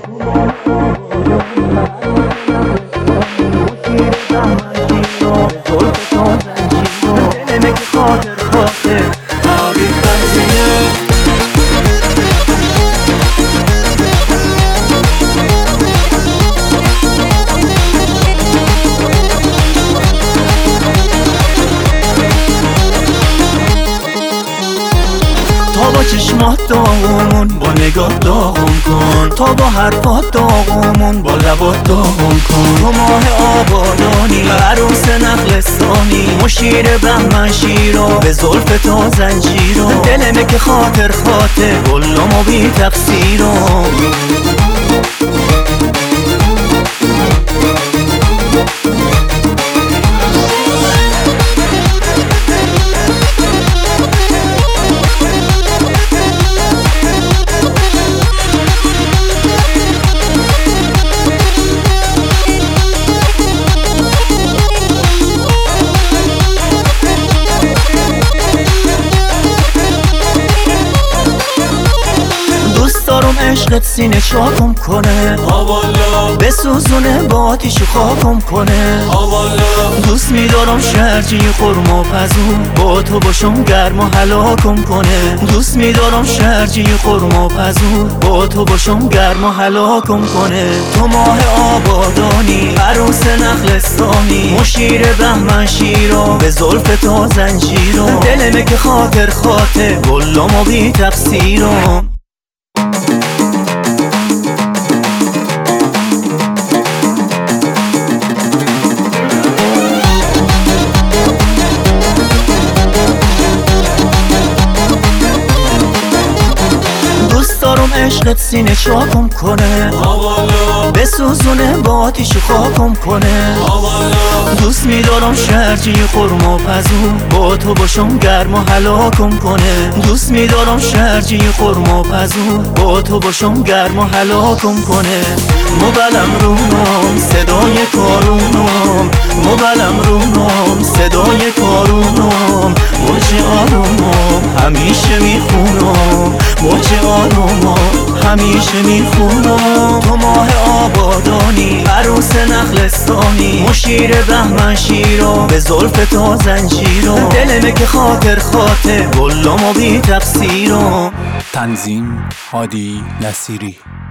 تا با چشمات داغمون با نگاه داغم کن، تا با حرفات داغمون با لبات داغم کن. تو ماه آبادانی عروس نخلستانی، مشیر بهمن شیرا به زلف تا زنجیرا. دلمه که خاطر خاطر گلم و بی تقصیرم. عشقت سینه چاکم کنه، بسوزونه با آتیش خاکم کنه. دوست میدارم شرجی خورما پزون، با تو باشم گرم و هلاکم کنه. دوست میدارم شرجی خورما پزون، با تو باشم گرم و هلاکم کنه. تو ماه آبادانی عروس نخلستانی، مشیر بهمن شیرا به زلف تا زنجیرا. دلمه که خاطر خاطر گلم و بی تقصیرم. عشقت سینه چاکم کنه، بسوزونه با آتیش خاکم کنه. دوست میدارم شرجی خورما پزون، با تو باشم گرم و هلاکم کنه. دوست میدارم شرجی خورما پزون، با تو باشم گرم و هلاکم کنه. مبلم رونم صدای کارونم، مبلم رونم صدای کارونم. موج آرومم همیشه میخونم، موج آرومم همیشه میخونم. تو ماه آبادانی عروس نخلستانی، مشیر بهمن شیرا به زلف تا زنجیرا. دلمه که خاطر خاطر گلم و بی تقصیرم. تنظیم هادی نصیری.